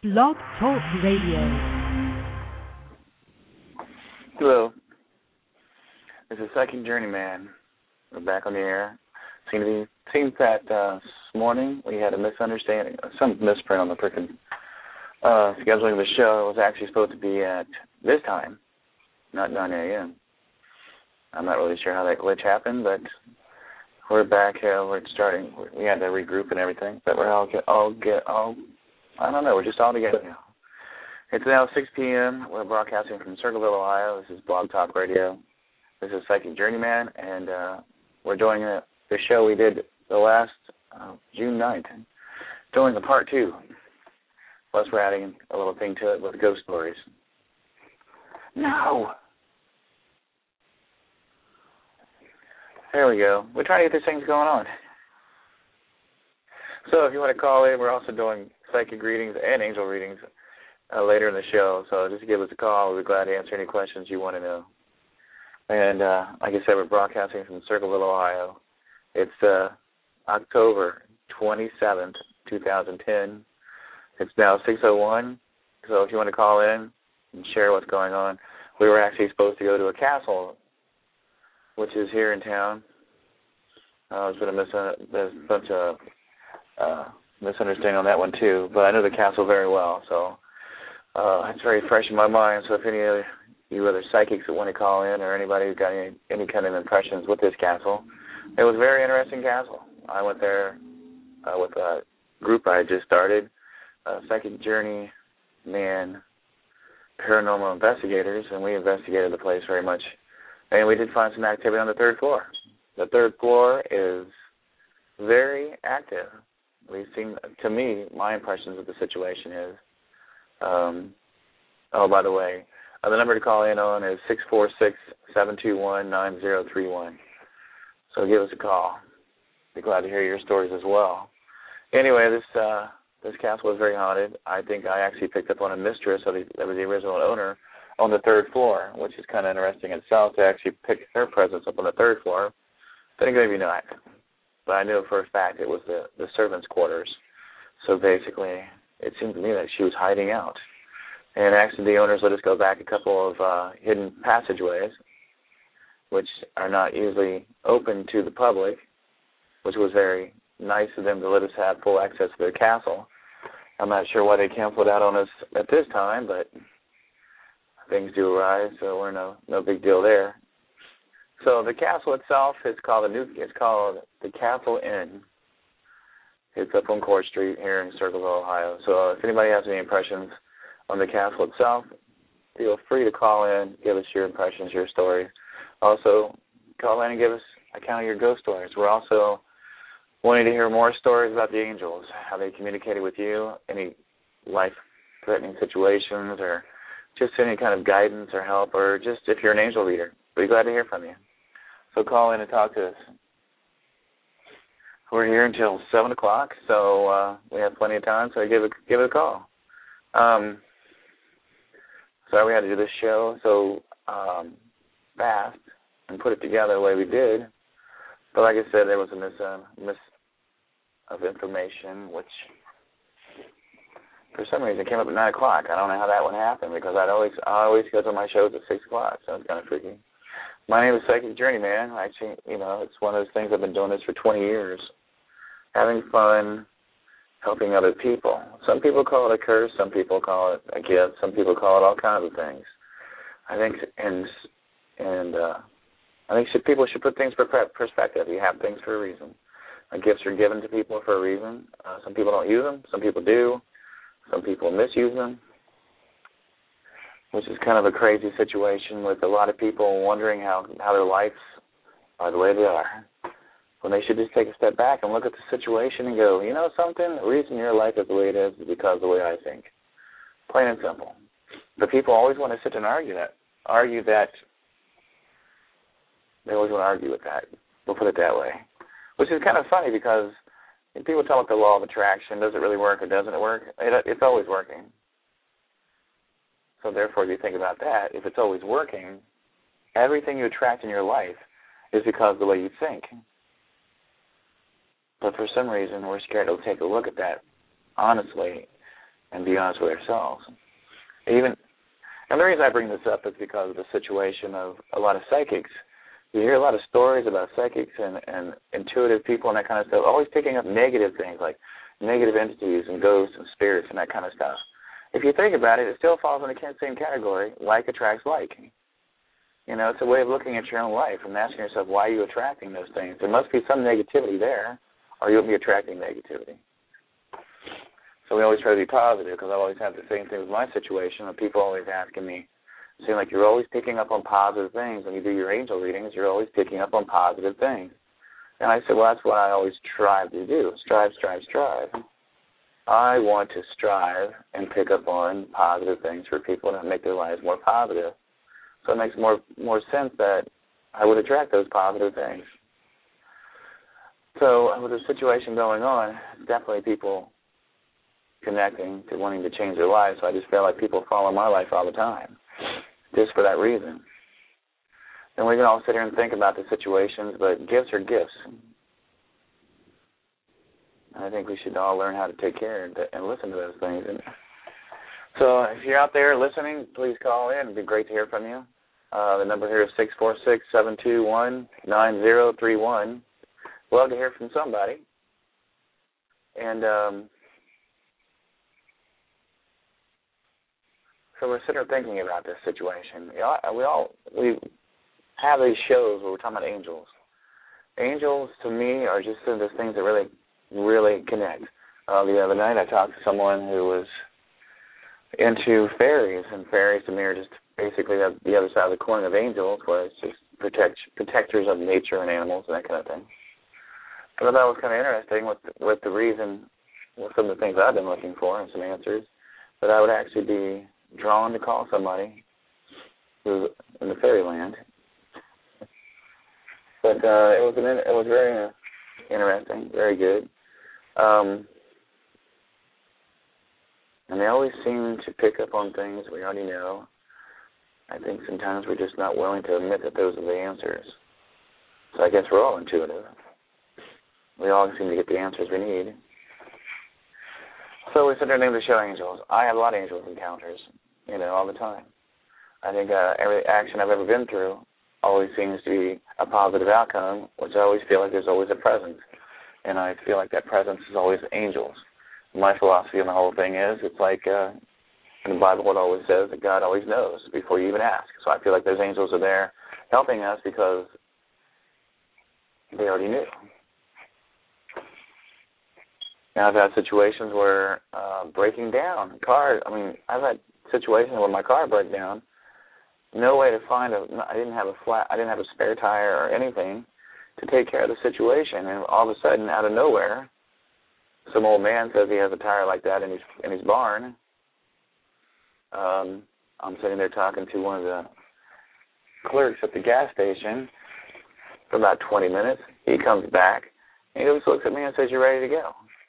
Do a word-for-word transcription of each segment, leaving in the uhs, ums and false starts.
Blog Talk Radio. Hello. This is Second Journeyman. We're back on the air. Seems to be, seems that uh, this morning we had a misunderstanding, some misprint on the frickin' uh, scheduling of the show. It was actually supposed to be at this time, not nine a.m. I'm not really sure how that glitch happened, but we're back. Uh, we're starting. We had to regroup and everything, but we're all get all get all. I don't know. We're just all together now. It's now six p.m. We're broadcasting from Circleville, Ohio. This is Blog Talk Radio. This is Psychic Journeyman, and uh, we're doing a, the show we did the last uh, June ninth, doing the part two. Plus, we're adding a little thing to it with ghost stories. No! There we go. We're trying to get these things going on. So if you want to call in, we're also doing psychic readings and angel readings uh, later in the show. So just give us a call. We'll be glad to answer any questions you want to know. And uh, like I said, we're broadcasting from Circleville, Ohio. It's uh, October twenty-seventh, twenty ten. It's now six oh one. So if you want to call in and share what's going on, we were actually supposed to go to a castle, which is here in town. Uh, there's been a, mis- there's a bunch of uh, misunderstanding on that one too, but I know the castle very well, so uh, it's very fresh in my mind. So if any of you other psychics that want to call in, or anybody who's got any, any kind of impressions with this castle, it was a very interesting castle. I went there uh, with a group I had just started, uh, Psychic Journey Man Paranormal Investigators, and we investigated the place very much. And we did find some activity on the third floor. The third floor is very active. We've seen, to me, my impressions of the situation is, um, oh, by the way, uh, the number to call in on is six four six, seven two one, nine zero three one. So give us a call. Be glad to hear your stories as well. Anyway, this uh, this castle was very haunted. I think I actually picked up on a mistress of the, that was the original owner on the third floor, which is kind of interesting in itself to actually pick her presence up on the third floor. But maybe not. But I knew for a fact it was the, the servants' quarters. So basically, it seemed to me that she was hiding out. And actually, the owners let us go back a couple of uh, hidden passageways, which are not usually open to the public, which was very nice of them to let us have full access to their castle. I'm not sure why they canceled out on us at this time, but things do arise, so we're no no big deal there. So the castle itself is called the new. It's called the Castle Inn. It's up on Court Street here in Circleville, Ohio. So if anybody has any impressions on the castle itself, feel free to call in, give us your impressions, your stories. Also, call in and give us a count of your ghost stories. We're also wanting to hear more stories about the angels, how they communicated with you, any life-threatening situations, or just any kind of guidance or help, or just if you're an angel reader. We'd be glad to hear from you. So call in and talk to us. We're here until seven o'clock, so uh, we have plenty of time, so give it, give it a call. Um, sorry we had to do this show so um, fast and put it together the way we did. But like I said, there was a mis, uh, mis of information, which for some reason came up at nine o'clock. I don't know how that would happen because I'd always, I always schedule my shows at six o'clock, so it's kind of freaky. My name is Psychic Journeyman. Actually, you know, it's one of those things I've been doing this for twenty years. Having fun, helping other people. Some people call it a curse. Some people call it a gift. Some people call it all kinds of things. I think, and and uh, I think should, people should put things in perspective. You have things for a reason. Uh, gifts are given to people for a reason. Uh, some people don't use them. Some people do. Some people misuse them, which is kind of a crazy situation with a lot of people wondering how, how their lives are the way they are. When they should just take a step back and look at the situation and go, you know something, the reason your life is the way it is is because of the way I think. Plain and simple. But people always want to sit and argue that. Argue that. They always want to argue with that. We'll put it that way. Which is kind of funny because people talk about the law of attraction. Does it really work or doesn't it work? It, it's always working. So therefore, if you think about that, if it's always working, everything you attract in your life is because of the way you think. But for some reason, we're scared to take a look at that honestly and be honest with ourselves. Even, and the reason I bring this up is because of the situation of a lot of psychics. You hear a lot of stories about psychics and, and intuitive people and that kind of stuff, always picking up negative things like negative entities and ghosts and spirits and that kind of stuff. If you think about it, it still falls in the same category, like attracts like. You know, it's a way of looking at your own life and asking yourself, why are you attracting those things? There must be some negativity there, or you'll be attracting negativity. So we always try to be positive, because I always have the same thing with my situation, of people always asking me, seem like you're always picking up on positive things. When you do your angel readings, you're always picking up on positive things. And I said, well, that's what I always strive to do, strive, strive, strive. I want to strive and pick up on positive things for people to make their lives more positive. So it makes more more sense that I would attract those positive things. So with the situation going on, definitely people connecting to wanting to change their lives. So I just feel like people follow my life all the time, just for that reason. And we can all sit here and think about the situations, but gifts are gifts. I think we should all learn how to take care and, and listen to those things. And so if you're out there listening, please call in. It'd be great to hear from you. Uh, the number here is six four six, seven two one, nine zero three one. Love to hear from somebody. And um, so we're sitting here thinking about this situation. You know, we all we have these shows where we're talking about angels. Angels, to me, are just those things that really, really connect. Uh, the other night I talked to someone who was into fairies, and fairies to me are just basically the other side of the coin of angels, where it's just protect, protectors of nature and animals and that kind of thing. But I thought it was kind of interesting with, with the reason, with some of the things I've been looking for and some answers, that I would actually be drawn to call somebody who's in the fairyland. But uh, it was an, it was very uh, interesting, very good. Um, and they always seem to pick up on things we already know. I think sometimes we're just not willing to admit that those are the answers. So I guess we're all intuitive. We all seem to get the answers we need. So we said our name the show angels. I have a lot of angels encounters, you know, all the time. I think uh, every action I've ever been through always seems to be a positive outcome, which I always feel like there's always a presence. And I feel like that presence is always angels. My philosophy on the whole thing is, it's like uh, in the Bible it always says that God always knows before you even ask. So I feel like those angels are there helping us because they already knew. Now, I've had situations where uh, breaking down, car, I mean, I've had situations where my car broke down, no way to find a, I didn't have a flat, I didn't have a spare tire or anything to take care of the situation, and all of a sudden, out of nowhere, some old man says he has a tire like that in his in his barn. Um, I'm sitting there talking to one of the clerks at the gas station for about twenty minutes. He comes back, and he just looks at me and says, "You're ready to go."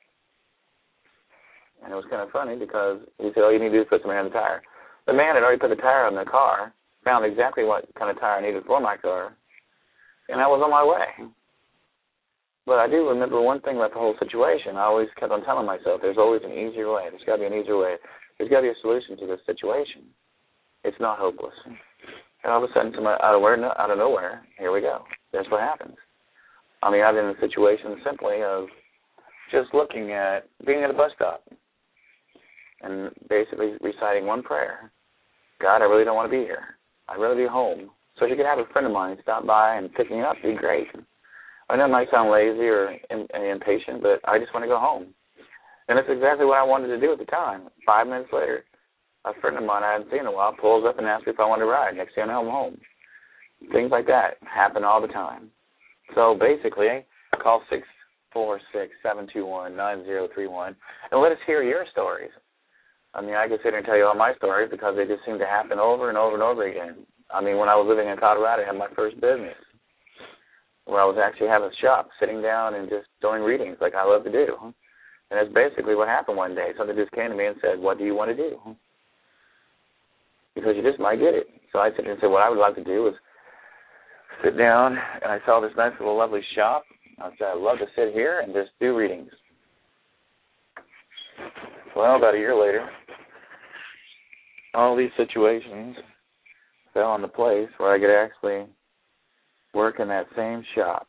And it was kind of funny because he said, "All you need to do is put some air in the tire." The man had already put the tire on the car, found exactly what kind of tire I needed for my car, and I was on my way. But I do remember one thing about the whole situation. I always kept on telling myself, there's always an easier way. There's got to be an easier way. There's got to be a solution to this situation. It's not hopeless. And all of a sudden, out of, where, out of nowhere, here we go. That's what happens. I mean, I've been in a situation simply of just looking at being at a bus stop and basically reciting one prayer. God, I really don't want to be here. I'd rather be home. So if you could have a friend of mine stop by and pick me up, it'd be great. I know it might sound lazy or in, impatient, but I just want to go home. And that's exactly what I wanted to do at the time. Five minutes later, a friend of mine I hadn't seen in a while pulls up and asks me if I want to ride. Next thing I know, I'm home. Things like that happen all the time. So basically, call six four six, seven two one, nine zero three one and let us hear your stories. I mean, I could sit here and tell you all my stories because they just seem to happen over and over and over again. I mean, when I was living in Colorado, I had my first business where I was actually having a shop, sitting down and just doing readings like I love to do. And that's basically what happened one day. Somebody just came to me and said, what do you want to do? Because you just might get it. So I sit there and said, what I would like to do is sit down, and I saw this nice little lovely shop. I said, I'd love to sit here and just do readings. Well, about a year later, all these situations fell into place where I could actually work in that same shop,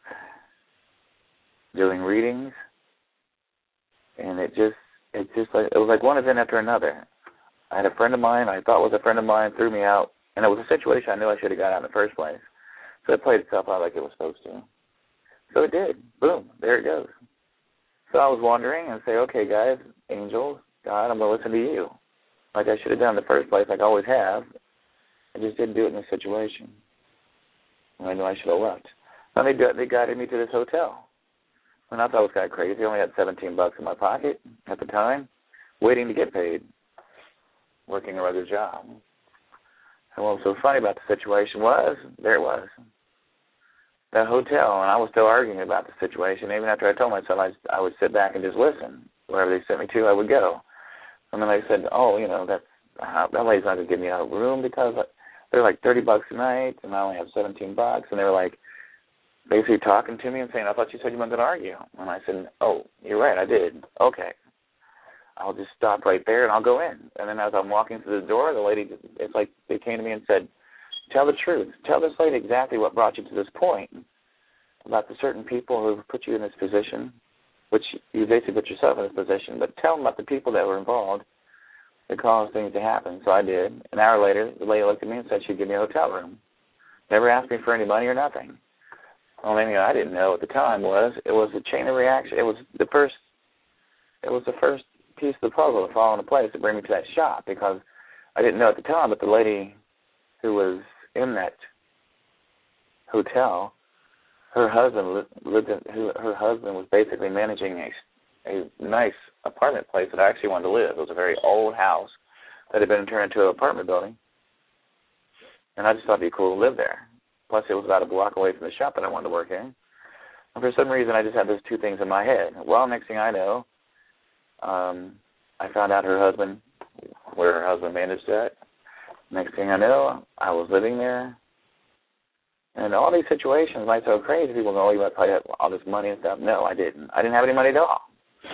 doing readings, and it just, it just like, it was like one event after another. I had a friend of mine I thought was a friend of mine, threw me out, and it was a situation I knew I should have got out in the first place. So it played itself out like it was supposed to. So it did. Boom, there it goes. So I was wondering and say, okay, guys, angels, God, I'm going to listen to you. Like I should have done in the first place, like I always have. I just didn't do it in this situation. I knew I should have left. Now they, they guided me to this hotel. And I thought it was kind of crazy. I only had seventeen bucks in my pocket at the time, waiting to get paid, working a regular job. And what was so funny about the situation was, there it was, that hotel, and I was still arguing about the situation. Even after I told myself I, I would sit back and just listen. Wherever they sent me to, I would go. And then they said, oh, you know, that's, uh, that lady's not going to give me a room because they're like thirty bucks a night, and I only have seventeen bucks. And they were like basically talking to me and saying, I thought you said you weren't going to argue. And I said, oh, you're right, I did. Okay. I'll just stop right there and I'll go in. And then as I'm walking through the door, the lady, it's like they came to me and said, tell the truth. Tell this lady exactly what brought you to this point about the certain people who put you in this position, which you basically put yourself in this position, but tell them about the people that were involved that caused things to happen. So I did. An hour later, the lady looked at me and said she'd give me a hotel room. Never asked me for any money or nothing. The only thing I didn't know at the time was it was a chain of reaction. It was the first. It was the first piece of the puzzle to fall into place to bring me to that shop, because I didn't know at the time, but the lady who was in that hotel, her husband lived in, who, her husband was basically managing a, a nice apartment place that I actually wanted to live. It was a very old house that had been turned into an apartment building, and I just thought it'd be cool to live there. Plus, it was about a block away from the shop that I wanted to work in. And for some reason, I just had those two things in my head. Well, next thing I know, um, I found out her husband, where her husband managed that. Next thing I know, I was living there. And all these situations might sound crazy. People go, oh, you probably have all this money and stuff. No, I didn't. I didn't have any money at all.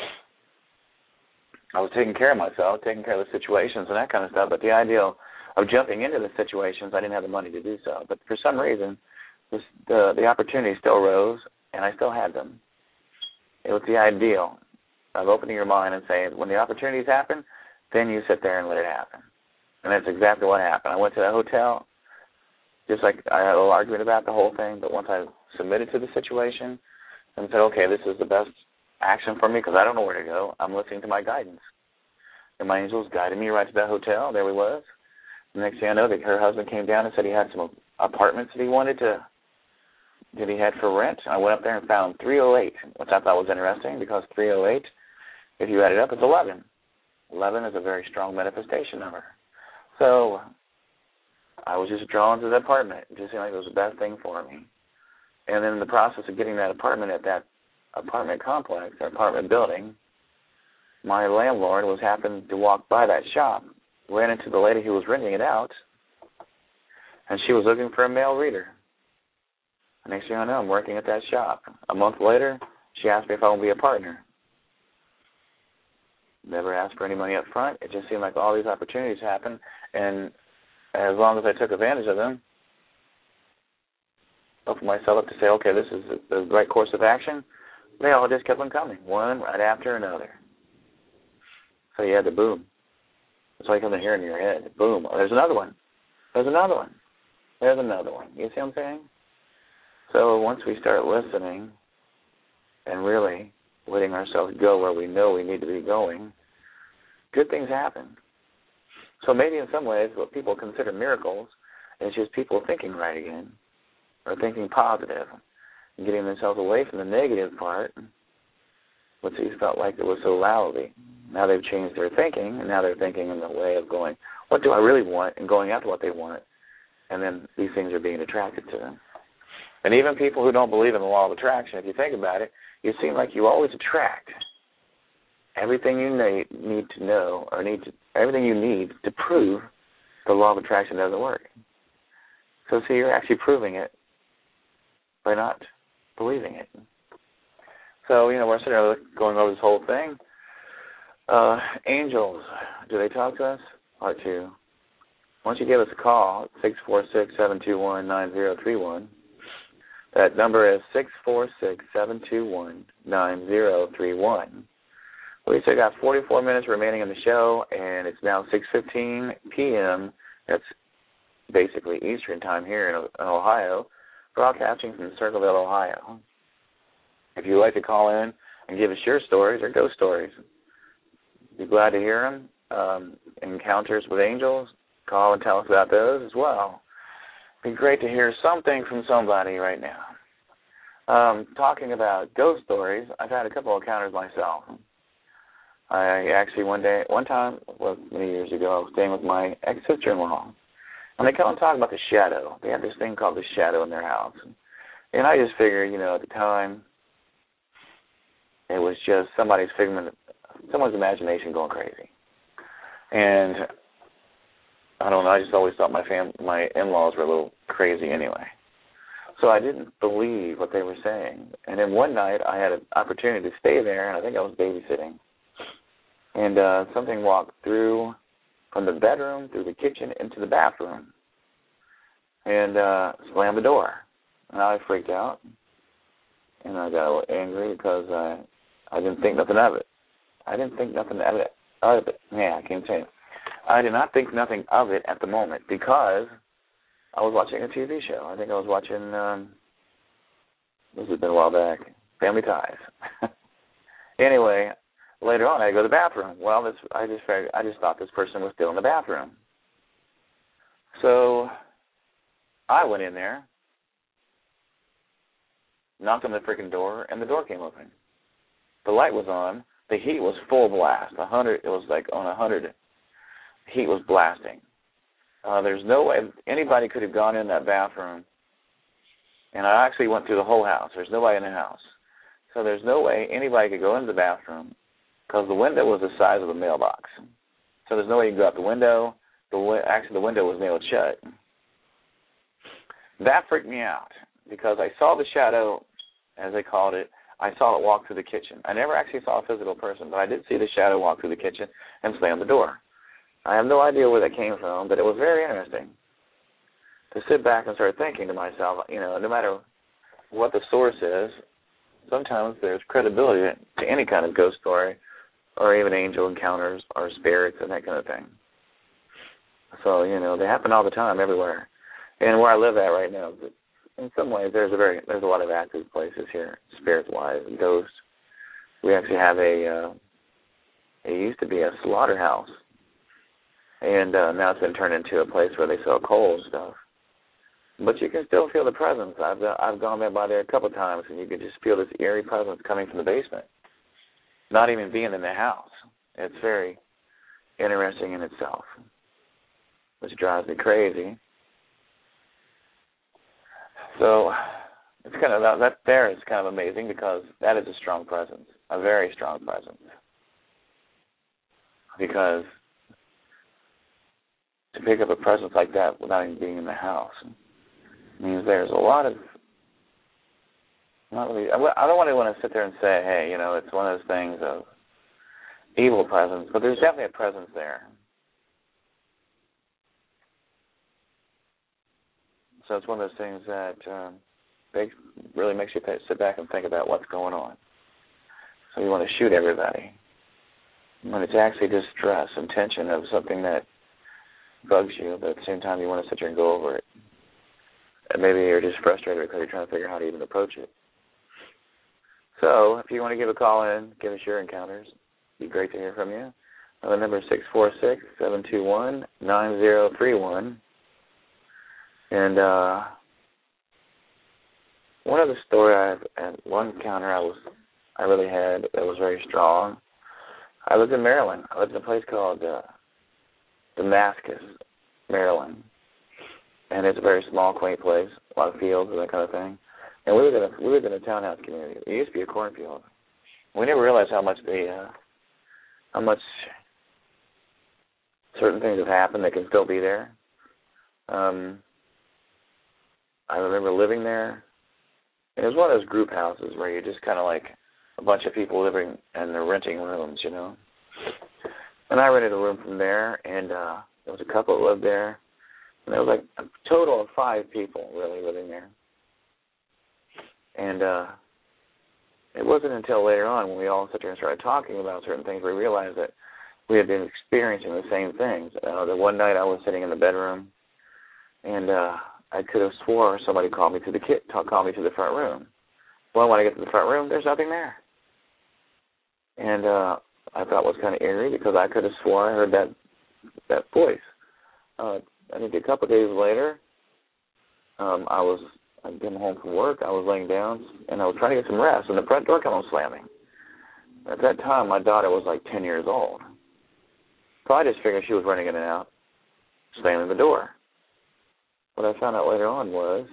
I was taking care of myself, taking care of the situations and that kind of stuff. But the idea of jumping into the situations, I didn't have the money to do so. But for some reason, this, the the opportunity still rose, and I still had them. It was the ideal of opening your mind and saying, when the opportunities happen, then you sit there and let it happen. And that's exactly what happened. I went to the hotel, just like I had a little argument about the whole thing, but once I submitted to the situation and said, okay, this is the best action for me because I don't know where to go, I'm listening to my guidance. And my angels guided me right to that hotel. There we was. The next thing I know, that her husband came down and said he had some apartments that he wanted to, that he had for rent. I went up there and found three oh eight, which I thought was interesting because three oh eight, if you add it up, it's eleven. eleven is a very strong manifestation number. So I was just drawn to the apartment. It just seemed like it was the best thing for me. And then in the process of getting that apartment at that apartment complex, or apartment building, my landlord was happened to walk by that shop, ran into the lady who was renting it out, and she was looking for a male reader. The next thing I know, I'm working at that shop. A month later, she asked me if I would be a partner. Never asked for any money up front. It just seemed like all these opportunities happened, and as long as I took advantage of them, opened myself up to say, okay, this is the right course of action, they all just kept on coming, one right after another. So you had the boom. It's like something here in your head. Boom. Oh, there's another one. There's another one. There's another one. You see what I'm saying? So once we start listening and really letting ourselves go where we know we need to be going, good things happen. So maybe in some ways what people consider miracles is just people thinking right again, or thinking positive, and getting themselves away from the negative part, which they felt like it was so lousy. Now they've changed their thinking, and now they're thinking in the way of going, what do I really want, and going after what they want, and then these things are being attracted to them. And even people who don't believe in the law of attraction, if you think about it, you seem like you always attract everything you need, need to know, or need to, everything you need to prove the law of attraction doesn't work. So see, you're actually proving it by not believing it. So, you know, we're sitting there going over this whole thing. Uh, angels, do they talk to us? Part two. Why don't you give us a call, six four six, seven two one, nine zero three one. That number is six four six, seven two one, nine zero three one. We still got forty-four minutes remaining in the show, and it's now six fifteen p.m. That's basically Eastern time here in, in Ohio, broadcasting from Circleville, Ohio. If you'd like to call in and give us your stories or ghost stories, be glad to hear them. Um, encounters with angels, call and tell us about those as well. It'd be great to hear something from somebody right now. Um, talking about ghost stories, I've had a couple of encounters myself. I actually one day, one time, well, many years ago, I was staying with my ex-sister-in-law, and they come and talk about the shadow. They have this thing called the shadow in their house. And I just figured, you know, at the time, it was just somebody's figment, someone's imagination going crazy. And I don't know, I just always thought my fam, my in-laws were a little crazy anyway. So I didn't believe what they were saying. And then one night I had an opportunity to stay there, and I think I was babysitting. And uh, something walked through from the bedroom, through the kitchen, into the bathroom, and uh, slammed the door. And I freaked out, and I got a little angry because I, I didn't think nothing of it. I didn't think nothing of it. Of it. Yeah, I can't say it. I did not think nothing of it at the moment because I was watching a T V show. I think I was watching, um, this has been a while back, Family Ties. Anyway, later on, I go to the bathroom. Well, this I just figured, I just thought this person was still in the bathroom. So I went in there, knocked on the freaking door, and the door came open. The light was on. The heat was full blast. A hundred. It was like on a hundred. Heat was blasting. Uh, there's no way anybody could have gone in that bathroom. And I actually went through the whole house. There's nobody in the house. So there's no way anybody could go into the bathroom because the window was the size of a mailbox. So there's no way you can go out the window. The Actually, the window was nailed shut. That freaked me out because I saw the shadow, as they called it. I saw it walk through the kitchen. I never actually saw a physical person, but I did see the shadow walk through the kitchen and slam the door. I have no idea where that came from, but it was very interesting to sit back and start thinking to myself, you know, no matter what the source is, sometimes there's credibility to any kind of ghost story or even angel encounters or spirits and that kind of thing. So, you know, they happen all the time everywhere. And where I live at right now, in some ways, there's a very there's a lot of active places here, spirits-wise, and ghosts. We actually have a, uh, it used to be a slaughterhouse, and uh, now it's been turned into a place where they sell coal and stuff. But you can still feel the presence. I've uh, I've gone by there a couple of times, and you can just feel this eerie presence coming from the basement, not even being in the house. It's very interesting in itself, which drives me crazy. So it's kind of that, that there is kind of amazing because that is a strong presence, a very strong presence. Because to pick up a presence like that without even being in the house means there's a lot of, not really, I don't want to want to sit there and say, hey, you know, it's one of those things of evil presence, but there's definitely a presence there. So it's one of those things that um, makes, really makes you sit back and think about what's going on. So you want to shoot everybody. When it's actually just stress and tension of something that bugs you, but at the same time you want to sit there and go over it. And maybe you're just frustrated because you're trying to figure out how to even approach it. So if you want to give a call in, give us your encounters. It'd be great to hear from you. The number is six four six, seven two one, nine zero three one. And uh, one other story I have, one encounter I was, I really had that was very strong. I lived in Maryland. I lived in a place called uh, Damascus, Maryland, and it's a very small, quaint place, a lot of fields and that kind of thing. And we lived in a we lived in a townhouse community. It used to be a cornfield. We never realized how much the uh, how much certain things have happened that can still be there. Um, I remember living there. And it was one of those group houses where you're just kind of like a bunch of people living and they're renting rooms, you know. And I rented a room from there, and uh, there was a couple that lived there. And there was like a total of five people really living there. And uh, it wasn't until later on when we all sat there and started talking about certain things we realized that we had been experiencing the same things. Uh, the one night I was sitting in the bedroom, and uh, I could have swore somebody called me to the kit, called me to the front room. Well, when I get to the front room, there's nothing there. And uh, I thought it was kind of eerie because I could have sworn I heard that that voice. Uh, I think a couple of days later, um, I was I'd been home from work. I was laying down, and I was trying to get some rest, and the front door came on slamming. At that time, my daughter was like ten years old. So I just figured she was running in and out, slamming the door. What I found out later on was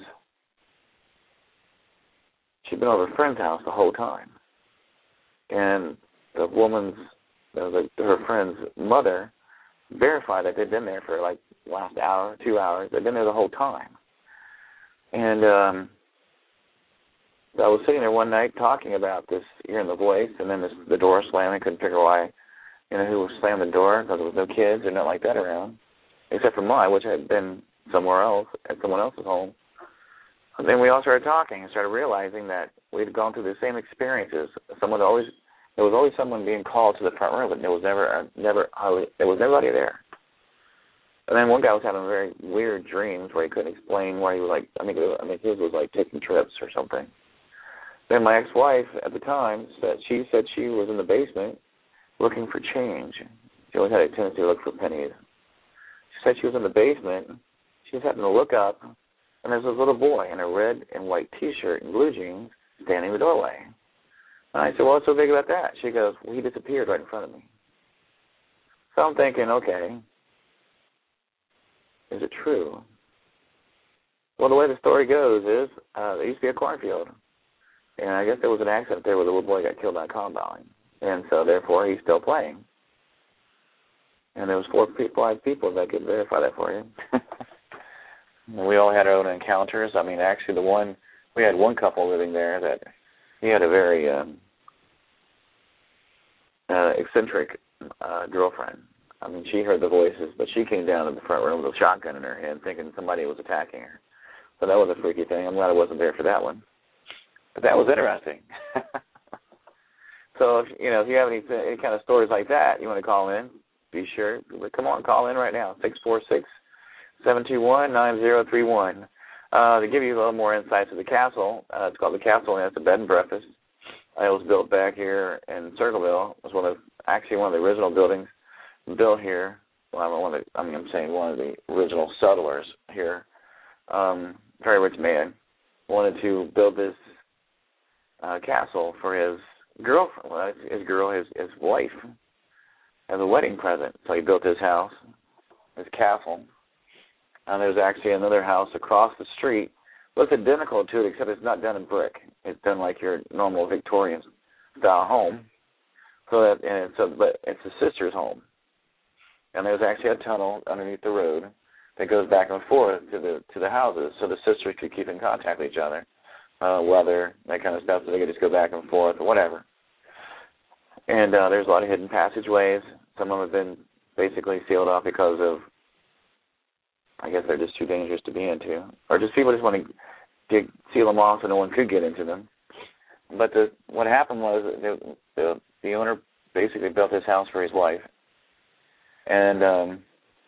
she'd been over a friend's house the whole time. And the woman's, the, her friend's mother verified that they'd been there for like last hour, two hours. They'd been there the whole time. And um, I was sitting there one night talking about this, hearing the voice, and then this, the door slamming. Couldn't figure why, you know, who was slamming the door because there was no kids or nothing like that around, except for mine, which had been somewhere else at someone else's home. And then we all started talking and started realizing that we'd gone through the same experiences. Someone always, there was always someone being called to the front room, but there was never, uh, never, uh, there was nobody there. And then one guy was having very weird dreams where he couldn't explain why he was like, I think, it was, I think his was like taking trips or something. Then my ex-wife at the time said she said she was in the basement looking for change. She always had a tendency to look for pennies. She said she was in the basement. She was having to look up, and there's this little boy in a red and white T-shirt and blue jeans standing in the doorway. And I said, well, what's so big about that? She goes, well, he disappeared right in front of me. So I'm thinking, okay, is it true? Well, the way the story goes is uh, there used to be a cornfield, and I guess there was an accident there where the little boy got killed by a combine, and so therefore he's still playing. And there was four, five people that could verify that for you. We all had our own encounters. I mean, actually, the one we had one couple living there that he had a very um, uh, eccentric uh, girlfriend. I mean, she heard the voices, but she came down to the front room with a shotgun in her hand, thinking somebody was attacking her. So that was a freaky thing. I'm glad I wasn't there for that one. But that was interesting. So, if, you know, if you have any any kind of stories like that, you want to call in, be sure. Come on, call in right now, six four six, seven two one, nine zero three one. Uh, to give you a little more insight to the castle, uh, it's called the Castle, and it's a bed and breakfast. It was built back here in Circleville. It was one of actually one of the original buildings built here. Well, I'm one of the, I mean, I'm saying one of the original settlers here. Um, very rich man wanted to build this uh, castle for his girlfriend, well, his girl, his his wife, as a wedding present. So he built his house, his castle. And there's actually another house across the street. Looks identical to it, except it's not done in brick. It's done like your normal Victorian style home. So that, and it's a, but it's a sister's home. And there's actually a tunnel underneath the road that goes back and forth to the to the houses, so the sisters could keep in contact with each other, uh, weather, that kind of stuff, so they could just go back and forth or whatever. And uh, there's a lot of hidden passageways. Some of them have been basically sealed off because of, I guess they're just too dangerous to be into, or just people just want to get, seal them off so no one could get into them. But the, what happened was the, the the owner basically built this house for his wife, and um,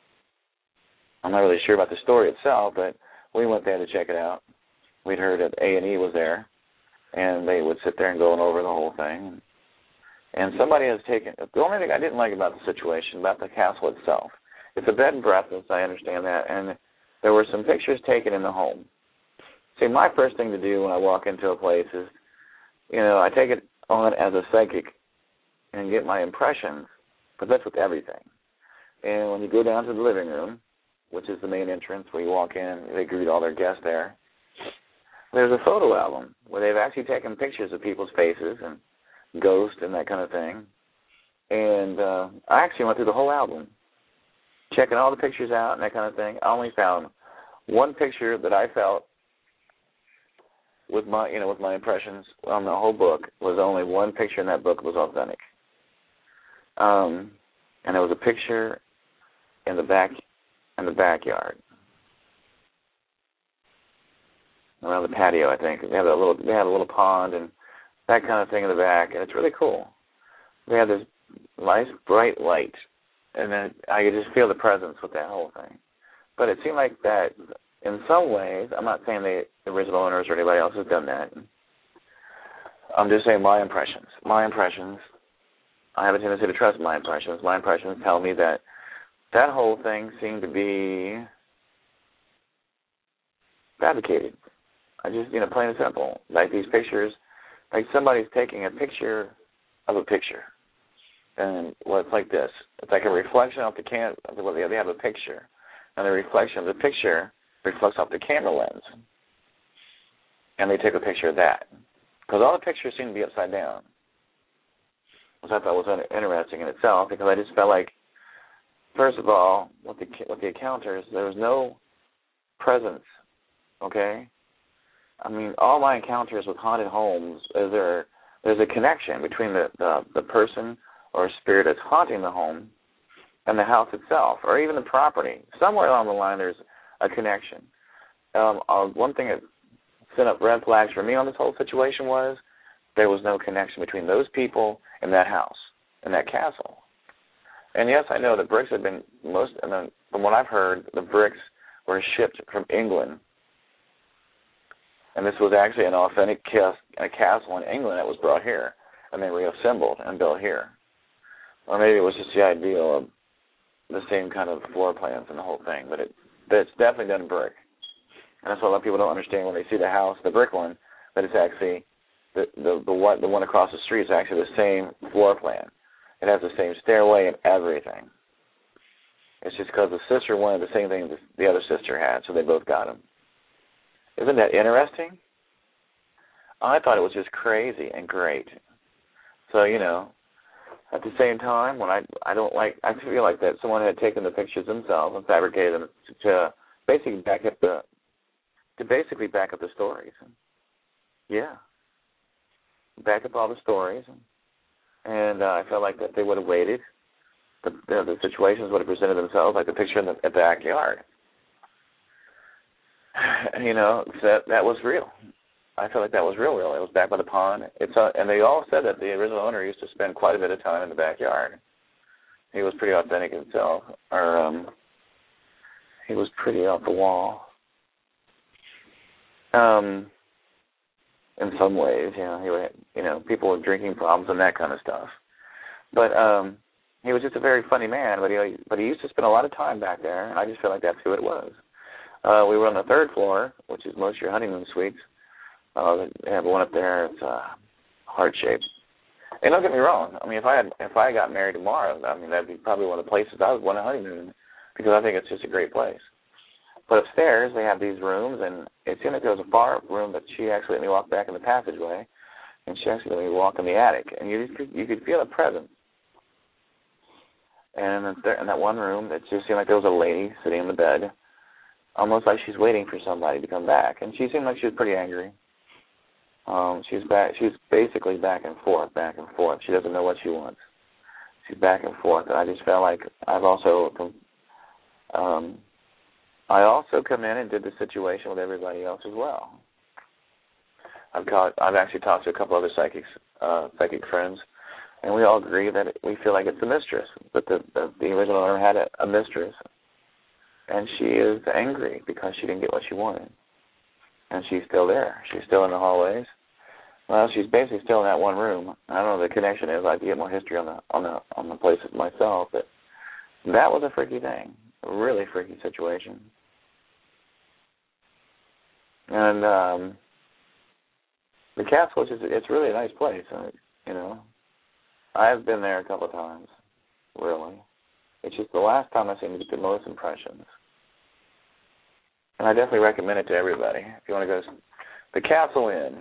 I'm not really sure about the story itself, but we went there to check it out. We'd heard that A and E was there, and they would sit there and go over the whole thing. And somebody has taken, the only thing I didn't like about the situation, about the castle itself, it's a bed and breakfast, I understand that, and there were some pictures taken in the home. See, my first thing to do when I walk into a place is, you know, I take it on as a psychic and get my impressions, but that's with everything. And when you go down to the living room, which is the main entrance where you walk in, they greet all their guests there, there's a photo album where they've actually taken pictures of people's faces and ghosts and that kind of thing. And uh, I actually went through the whole album, checking all the pictures out and that kind of thing. I only found one picture that I felt with my, you know, with my impressions on the whole book was only one picture in that book was authentic. Um, and there was a picture in the back in the backyard around the patio. I think they have a little they have a little pond and that kind of thing in the back, and it's really cool. They have this nice bright light, and then I could just feel the presence with that whole thing. But it seemed like that in some ways. I'm not saying the original owners or anybody else has done that. I'm just saying my impressions. My impressions. I have a tendency to trust my impressions. My impressions tell me that that whole thing seemed to be fabricated. I just, you know, plain and simple. Like these pictures, like somebody's taking a picture of a picture. And well, it's like this. It's like a reflection off the camera. Well, they have a picture. And the reflection of the picture reflects off the camera lens. And they take a picture of that. Because all the pictures seem to be upside down. Which I thought was interesting in itself, because I just felt like, first of all, with the, with the encounters, there was no presence, okay? I mean, all my encounters with haunted homes, is there, there's a connection between the, the, the person or spirit that's haunting the home and the house itself, or even the property. Somewhere along the line, there's a connection. Um, uh, one thing that sent up red flags for me on this whole situation was there was no connection between those people and that house, and that castle. And yes, I know the bricks have been, most, and then from what I've heard, the bricks were shipped from England. And this was actually an authentic a castle in England that was brought here, and they reassembled and built here. Or maybe it was just the ideal of the same kind of floor plans and the whole thing, but it, but it's definitely done in brick. And that's what a lot of people don't understand when they see the house, the brick one, that it's actually, the the the one, the one across the street is actually the same floor plan. It has the same stairway and everything. It's just because the sister wanted the same thing the other sister had, so they both got them. Isn't that interesting? I thought it was just crazy and great. So, you know, at the same time, when I I don't like, I feel like that someone had taken the pictures themselves and fabricated them to, to basically back up the to basically back up the stories. Yeah, back up all the stories, and uh, I felt like that they would have waited. The, the, the situations would have presented themselves, like the picture in the, the backyard. You know, that that was real. I felt like that was real, real. It was back by the pond. It's uh, and they all said that the original owner used to spend quite a bit of time in the backyard. He was pretty authentic himself, or um, he was pretty off the wall. Um, in some ways, you know, he would, you know, people with drinking problems and that kind of stuff. But um, he was just a very funny man. But he but he used to spend a lot of time back there, and I just feel like that's who it was. Uh, we were on the third floor, which is most of your honeymoon suites. Uh, they have one up there. It's uh, heart shaped. And don't get me wrong. I mean, if I had, if I got married tomorrow, I mean, that'd be probably one of the places I would want to honeymoon, because I think it's just a great place. But upstairs, they have these rooms, and it seemed like there was a bar room that she actually let me walk back in the passageway, and she actually let me walk in the attic, and you just could, you could feel a presence. And in that one room, it just seemed like there was a lady sitting in the bed, almost like she's waiting for somebody to come back, and she seemed like she was pretty angry. Um, she's back. She's basically back and forth, back and forth. She doesn't know what she wants. She's back and forth, and I just felt like I've also, um, I also come in and did the situation with everybody else as well. I've caught, I've actually talked to a couple other psychics, uh, psychic friends, and we all agree that it, we feel like it's the mistress, but the the, the original owner had a, a mistress, and she is angry because she didn't get what she wanted. And she's still there. She's still in the hallways. Well, she's basically still in that one room. I don't know what the connection is. I'd get more history on the on the on the place myself, but that was a freaky thing, a really freaky situation. And um, the castle, is it's really a nice place. Uh, you know, I've been there a couple of times. Really, it's just the last time I seem to get the most impressions. And I definitely recommend it to everybody. If you want to go to the Castle Inn,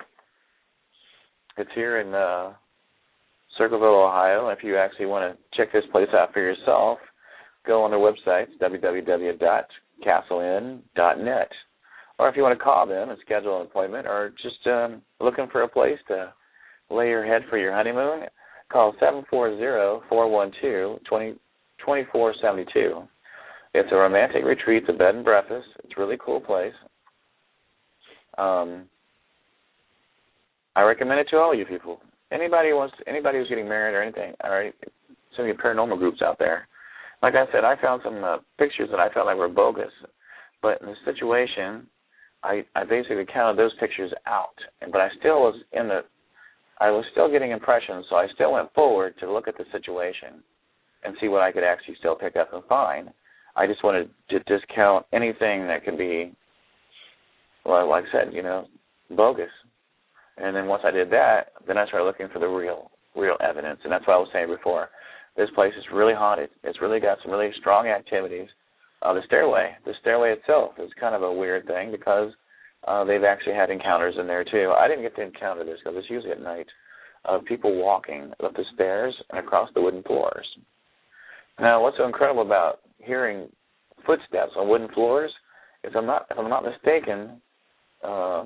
it's here in uh, Circleville, Ohio. If you actually want to check this place out for yourself, go on their website, w w w dot castle inn dot net. Or if you want to call them and schedule an appointment, or just um, looking for a place to lay your head for your honeymoon, call seven four zero, four one two, two four seven two. It's a romantic retreat. It's a bed and breakfast. It's a really cool place. Um, I recommend it to all you people. Anybody who wants, anybody who's getting married or anything, or some of your paranormal groups out there. Like I said, I found some uh, pictures that I felt like were bogus, but in the situation, I, I basically counted those pictures out. And but I still was in the, I was still getting impressions, so I still went forward to look at the situation and see what I could actually still pick up and find. I just wanted to discount anything that could be, well, like I said, you know, bogus. And then once I did that, then I started looking for the real, real evidence. And that's what I was saying before. This place is really haunted. It's really got some really strong activities. Uh, the stairway, the stairway itself is kind of a weird thing because uh, they've actually had encounters in there too. I didn't get to encounter this because it's usually at night of people walking up the stairs and across the wooden floors. Now, what's so incredible about hearing footsteps on wooden floors is, I'm not, if I'm not mistaken, uh,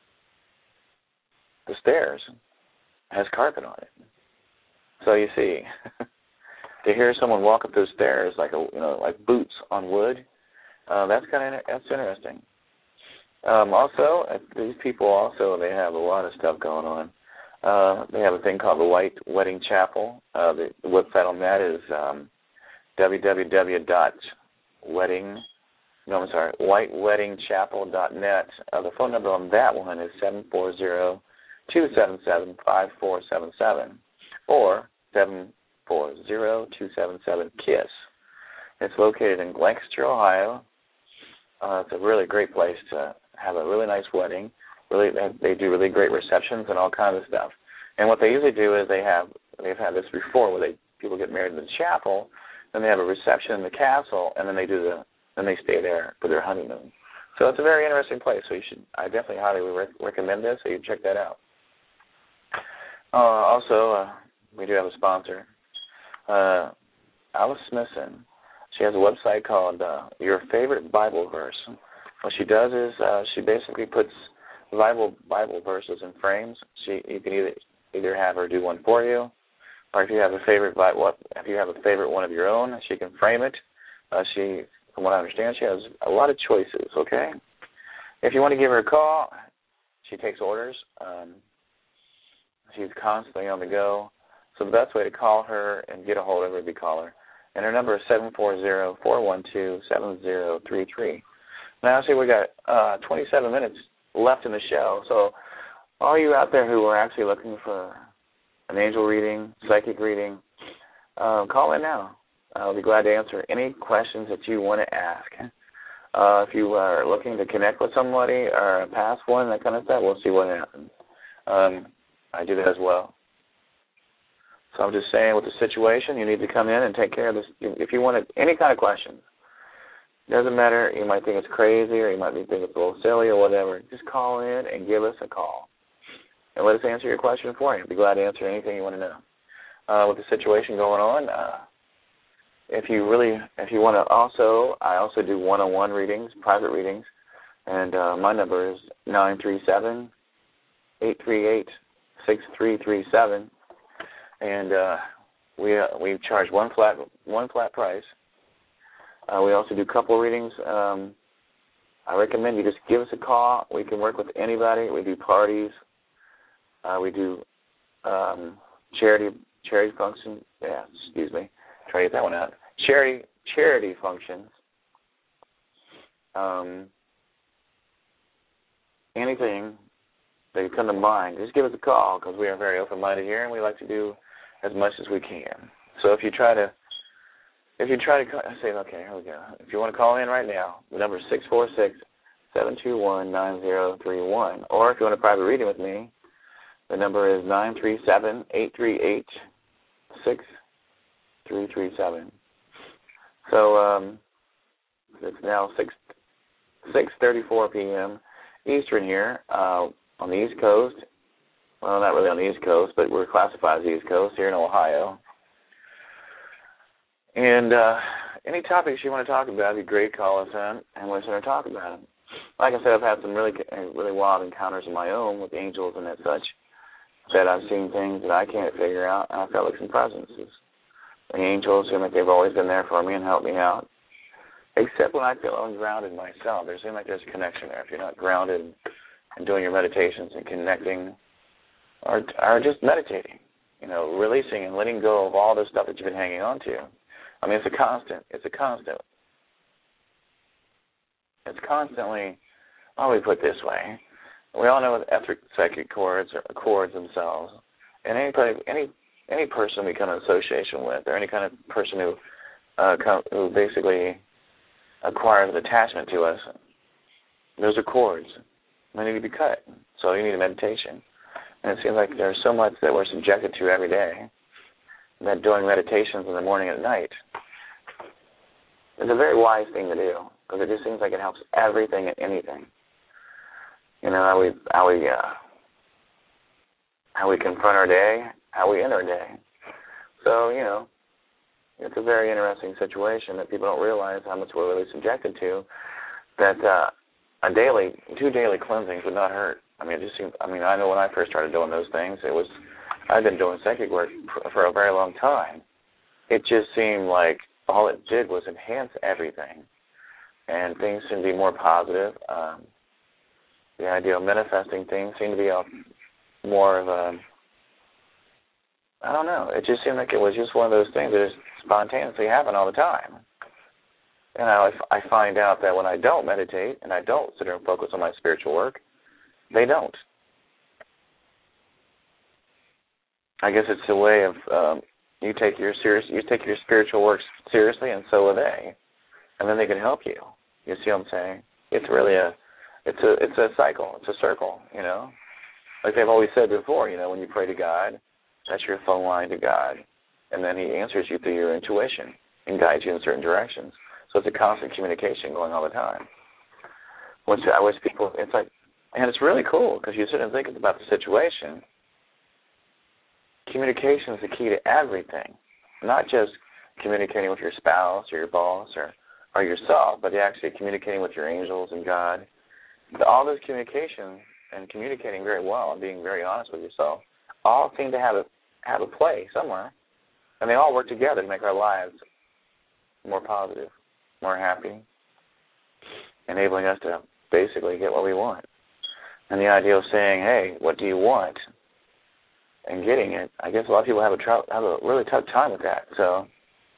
the stairs has carpet on it. So you see, to hear someone walk up those stairs like a, you know, like boots on wood, uh, that's kind of that's interesting. Um, also, these people also they have a lot of stuff going on. Uh, they have a thing called the White Wedding Chapel. Uh, the, the website on that is um, w w w dot wedding no I'm sorry white wedding chapel dot net. Uh, the phone number on that one is seven four zero, two seven seven, five four seven seven or seven four zero, two seven seven KISS. It's located in Lancaster, Ohio. Uh, it's a really great place to have a really nice wedding. Really, they do really great receptions and all kinds of stuff. And what they usually do is they have they've had this before where they people get married in the chapel, then they have a reception in the castle, and then they do the then they stay there for their honeymoon. So it's a very interesting place. So you should I definitely highly re- recommend this. So you check that out. Uh, also, uh, we do have a sponsor. Uh, Alice Smithson, she has a website called uh, Your Favorite Bible Verse. What she does is uh, she basically puts Bible Bible verses in frames. She you can either either have her do one for you, or if you have a favorite Bible, if you have a favorite one of your own, she can frame it. Uh, she, from what I understand, she has a lot of choices. Okay, if you want to give her a call, she takes orders. Um, she's constantly on the go. So the best way to call her and get a hold of her would be call her. And her number is seven four zero, four one two, seven zero three three. Now, see, we got uh, twenty-seven minutes left in the show. So all you out there who are actually looking for an angel reading, psychic reading, um, call in now. I'll be glad to answer any questions that you want to ask. Uh, if you are looking to connect with somebody or a past one, that kind of stuff, we'll see what happens. Um, I do that as well. So I'm just saying with the situation, you need to come in and take care of this. If you want any kind of question, doesn't matter. You might think it's crazy or you might think it's a little silly or whatever. Just call in and give us a call. And let us answer your question for you. I'd be glad to answer anything you want to know. Uh, with the situation going on, uh, if you really, if you want to also, I also do one-on-one readings, private readings, and uh, my number is nine three seven, eight three eight, six three three seven. And uh, we uh, we charge one flat one flat price. Uh, we also do couple readings. Um, I recommend you just give us a call. We can work with anybody. We do parties. Uh, we do um, charity charity functions. Yeah, excuse me. Try to get that one out. Charity charity functions. Um, anything that you come to mind, just give us a call because we are very open-minded here and we like to do as much as we can. So if you try to, if you try to call, say, okay, here we go. If you want to call in right now, the number is six four six, seven two one, nine zero three one. Or if you want a private reading with me, the number is nine three seven, eight three eight, six three three seven. So um, it's now six six thirty-four p.m. Eastern here uh, on the East Coast. Well, not really on the East Coast, but we're classified as the East Coast here in Ohio. And uh, any topics you want to talk about, it'd be great. Call us in and listen or talk about them. Like I said, I've had some really, really wild encounters of my own with angels and that such. that I've seen things that I can't figure out, and I felt like some presences. The angels seem like they've always been there for me and helped me out. Except when I feel ungrounded myself. There seems like there's a connection there. If you're not grounded and doing your meditations and connecting, or, or just meditating, you know, releasing and letting go of all the stuff that you've been hanging on to. I mean, it's a constant. It's a constant. It's constantly, how do we put it this way? We all know etheric psychic chords or chords themselves. And anybody, any any person we come in association with, or any kind of person who uh, come, who basically acquires an attachment to us, those are cords. They need to be cut. So you need a meditation. And it seems like there's so much that we're subjected to every day that doing meditations in the morning and at night is a very wise thing to do, because it just seems like it helps everything and anything. You know, how we how we uh, how we confront our day, how we end our day. So, you know, it's a very interesting situation that people don't realize how much we're really subjected to. That uh, a daily, two daily cleansings would not hurt. I mean, it just seems. I mean, I know when I first started doing those things, it was. I've been doing psychic work for, for a very long time. It just seemed like all it did was enhance everything, and things seemed to be more positive. Um, the idea of manifesting things seemed to be a, more of a. I don't know. It just seemed like it was just one of those things that just spontaneously happen all the time. And I, I find out that when I don't meditate and I don't sit there and focus on my spiritual work, they don't. I guess it's a way of um, you take your serious, you take your spiritual work seriously, and so will they, and then they can help you. You see what I'm saying? It's really a, it's a, it's a cycle. It's a circle. You know, like they've always said before. You know, when you pray to God, that's your phone line to God, and then He answers you through your intuition and guides you in certain directions. So it's a constant communication going all the time. Which I wish people, it's like, and it's really cool because you sit and think about the situation. Communication is the key to everything, not just communicating with your spouse or your boss or, or yourself, but actually communicating with your angels and God. All those communications and communicating very well and being very honest with yourself all seem to have a have a play somewhere, and they all work together to make our lives more positive, more happy, enabling us to basically get what we want. And the idea of saying, hey, what do you want? And getting it, I guess a lot of people have a, tr- have a really tough time with that. So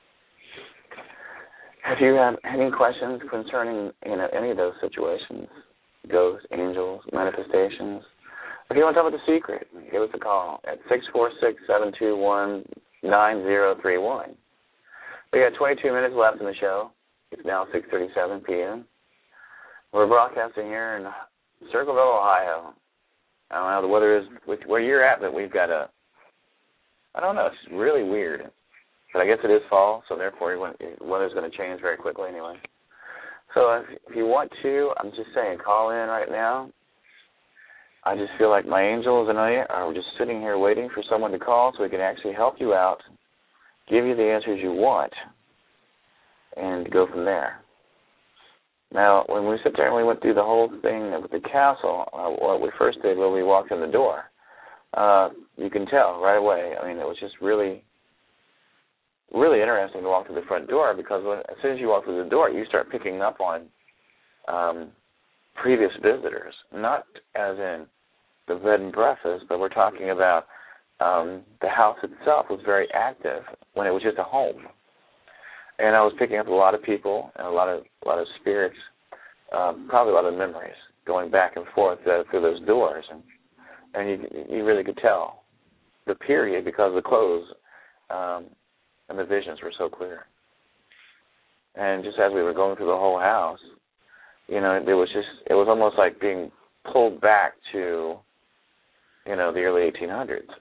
if you have any questions concerning, you know, any of those situations, ghosts, angels, manifestations, if you want to talk about The Secret, give us a call at six four six, seven two one, nine zero three one. We got twenty-two minutes left in the show. It's now six thirty-seven p.m. We're broadcasting here in Circleville, Ohio. I don't know how the weather is where you're at, but we've got a, I don't know, it's really weird. But I guess it is fall, so therefore the weather's going to change very quickly anyway. So if, if you want to, I'm just saying, call in right now. I just feel like my angels and I are just sitting here waiting for someone to call so we can actually help you out, give you the answers you want, and go from there. Now, when we sit there and we went through the whole thing with the castle, uh, what we first did when we walked in the door, uh, you can tell right away. I mean, it was just really, really interesting to walk through the front door because when, as soon as you walk through the door, you start picking up on um, previous visitors, not as in the bed and breakfast, but we're talking about um, the house itself was very active when it was just a home. And I was picking up a lot of people and a lot of a lot of spirits, um, probably a lot of memories going back and forth uh, through those doors, and and you you really could tell the period because the clothes um, and the visions were so clear. And just as we were going through the whole house, you know, it was just it was almost like being pulled back to, you know, the early eighteen hundreds.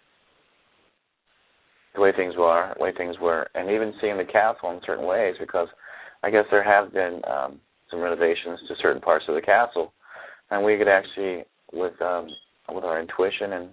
The way things were, the way things were, and even seeing the castle in certain ways, because I guess there have been um, some renovations to certain parts of the castle, and we could actually, with um, with our intuition and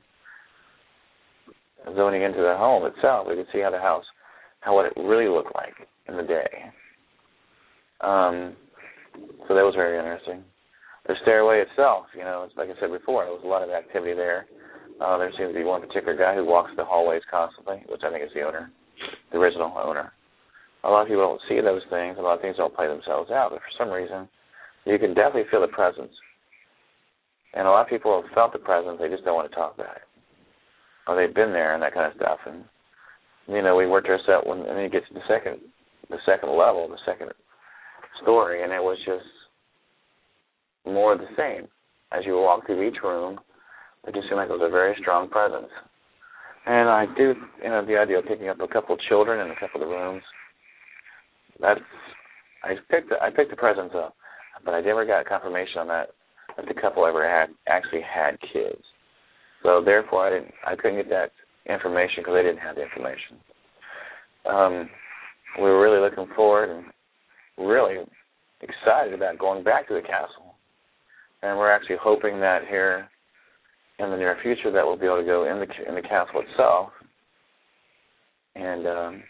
zoning into the home itself, we could see how the house, how what it really looked like in the day. Um, so that was very interesting. The stairway itself, you know, like I said before, there was a lot of activity there. Uh, there seems to be one particular guy who walks the hallways constantly, which I think is the owner, the original owner. A lot of people don't see those things. A lot of things don't play themselves out, but for some reason, you can definitely feel the presence. And a lot of people have felt the presence, they just don't want to talk about it. Or they've been there and that kind of stuff. And, you know, we worked ourselves, when, and then you get to the second, the second level, the second story, and it was just more of the same. As you walk through each room, it just seemed like it was a very strong presence. And I do, you know, the idea of picking up a couple of children in a couple of the rooms, that's, I picked the, I picked the presence up, but I never got confirmation on that, that the couple ever had, actually had kids. So therefore, I didn't, I couldn't get that information because they didn't have the information. Um, we were really looking forward and really excited about going back to the castle. And we're actually hoping that here in the near future that we'll be able to go in the in the castle itself and um,